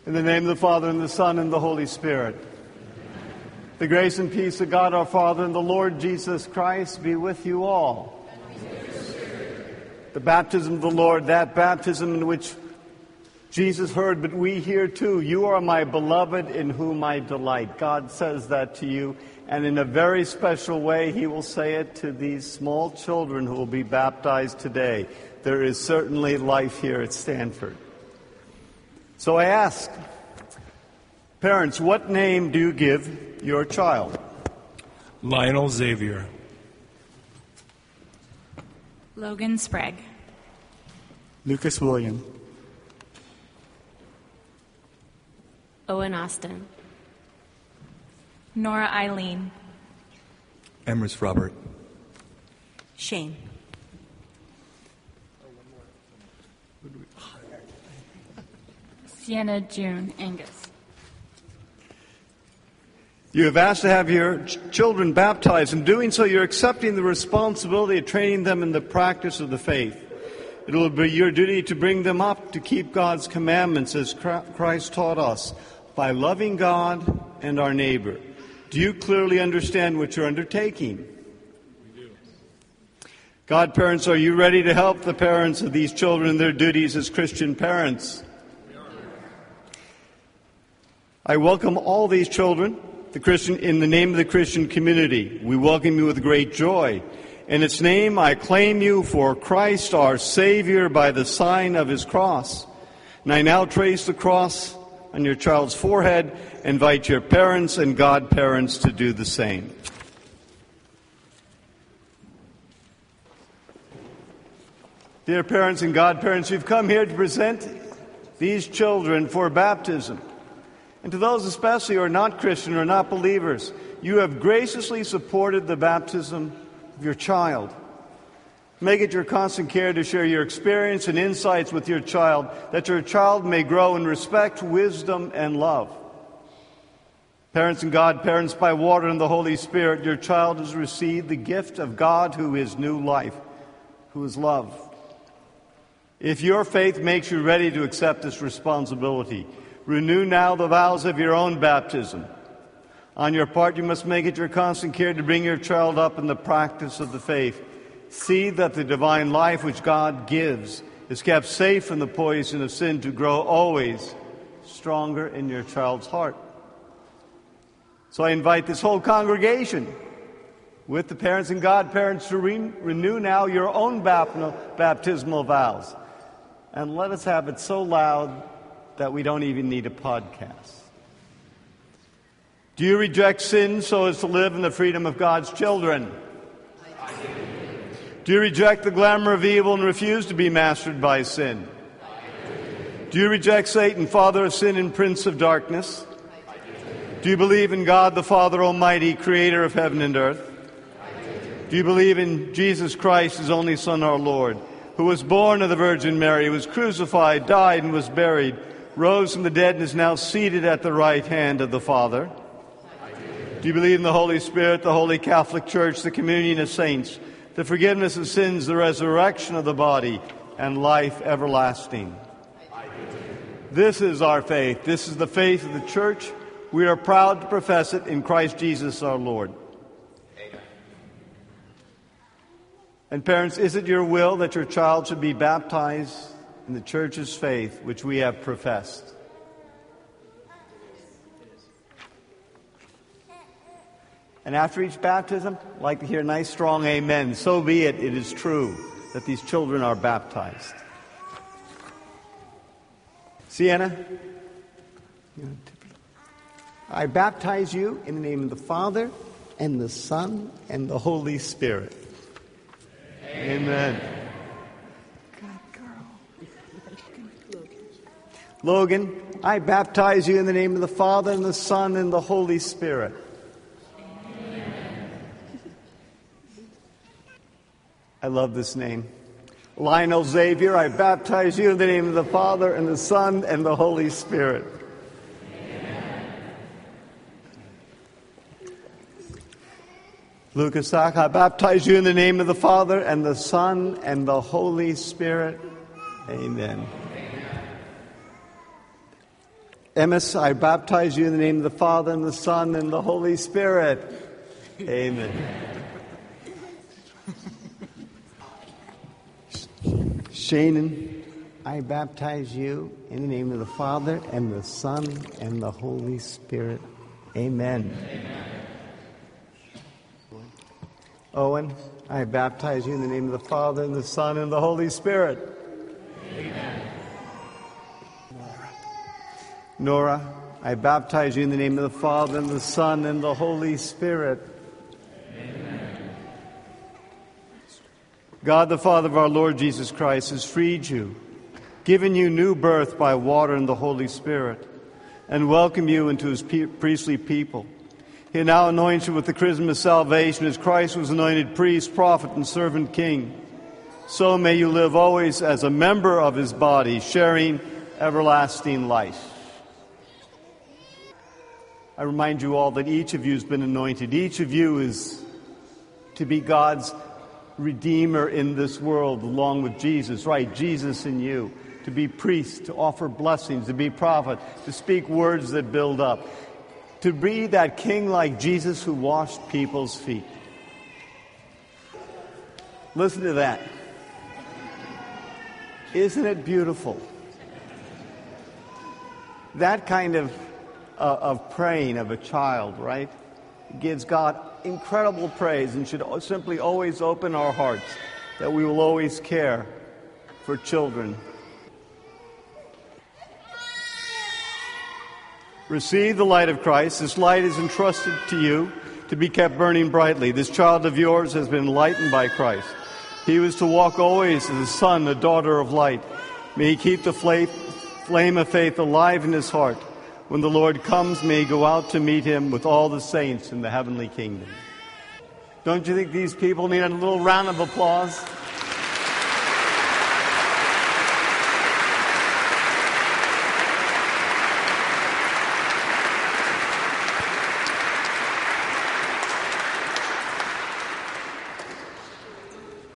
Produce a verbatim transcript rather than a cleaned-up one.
In the name of the Father, and the Son, and the Holy Spirit. The grace and peace of God our Father and the Lord Jesus Christ be with you all. The baptism of the Lord, that baptism in which Jesus heard, but we hear too. You are my beloved in whom I delight. God says that to you, and in a very special way he will say it to these small children who will be baptized today. There is certainly life here at Stanford. So I ask, parents, what name do you give your child? Lionel Xavier. Logan Sprague. Lucas William. Owen Austin. Nora Eileen. Emrys Robert. Shane. Sienna June Angus. You have asked to have your ch- children baptized. In doing so, you're accepting the responsibility of training them in the practice of the faith. It will be your duty to bring them up to keep God's commandments as Christ taught us, by loving God and our neighbor. Do you clearly understand what you're undertaking? We do. Godparents, are you ready to help the parents of these children in their duties as Christian parents? I welcome all these children the Christian, in the name of the Christian community. We welcome you with great joy. In its name, I claim you for Christ, our Savior, by the sign of his cross. And I now trace the cross on your child's forehead. Invite your parents and godparents to do the same. Dear parents and godparents, we've come here to present these children for baptism. And to those especially who are not Christian or not believers, you have graciously supported the baptism of your child. Make it your constant care to share your experience and insights with your child, that your child may grow in respect, wisdom, and love. Parents and godparents, by water and the Holy Spirit, your child has received the gift of God who is new life, who is love. If your faith makes you ready to accept this responsibility, renew now the vows of your own baptism. On your part, you must make it your constant care to bring your child up in the practice of the faith. See that the divine life which God gives is kept safe from the poison of sin, to grow always stronger in your child's heart. So I invite this whole congregation, with the parents and godparents, to re- renew now your own bap- baptismal vows. And let us have it so loud that we don't even need a podcast. Do you reject sin so as to live in the freedom of God's children? I do. Do you reject the glamour of evil and refuse to be mastered by sin? I do. Do you reject Satan, father of sin and prince of darkness? I do. Do you believe in God the Father Almighty, creator of heaven and earth? I do. Do you believe in Jesus Christ, his only Son, our Lord, who was born of the Virgin Mary, was crucified, died, and was buried, rose from the dead, and is now seated at the right hand of the Father? I do. Do you believe in the Holy Spirit, the Holy Catholic Church, the communion of saints, the forgiveness of sins, the resurrection of the body, and life everlasting? I do. This is our faith. This is the faith of the Church. We are proud to profess it in Christ Jesus our Lord. Amen. And parents, is it your will that your child should be baptized in the Church's faith, which we have professed? And after each baptism, I'd like to hear a nice strong amen. So be it, it is true that these children are baptized. Sienna, I baptize you in the name of the Father, and the Son, and the Holy Spirit. Amen. Amen. Logan, I baptize you in the name of the Father, and the Son, and the Holy Spirit. Amen. I love this name. Lionel Xavier, I baptize you in the name of the Father, and the Son, and the Holy Spirit. Amen. Lucas, I baptize you in the name of the Father, and the Son, and the Holy Spirit. Amen. Emmis, I baptize you in the name of the Father, and the Son, and the Holy Spirit. Amen. Shannon, I baptize you in the name of the Father, and the Son, and the Holy Spirit. Amen. Amen. Owen, I baptize you in the name of the Father, and the Son, and the Holy Spirit. Amen. Nora, I baptize you in the name of the Father, and the Son, and the Holy Spirit. Amen. God, the Father of our Lord Jesus Christ, has freed you, given you new birth by water and the Holy Spirit, and welcomed you into his pe- priestly people. He now anoints you with the chrism of salvation as Christ was anointed priest, prophet, and servant king. So may you live always as a member of his body, sharing everlasting life. I remind you all that each of you has been anointed. Each of you is to be God's Redeemer in this world, along with Jesus, right? Jesus in you. To be priest, to offer blessings, to be prophet, to speak words that build up. To be that king like Jesus who washed people's feet. Listen to that. Isn't it beautiful? That kind of uh, of praying of a child, right? Gives God incredible praise and should simply always open our hearts that we will always care for children. Receive the light of Christ. This light is entrusted to you to be kept burning brightly. This child of yours has been enlightened by Christ. He was to walk always as a son, a daughter of light. May he keep the flame of faith alive in his heart. When the Lord comes, may he go out to meet him with all the saints in the heavenly kingdom. Don't you think these people need a little round of applause?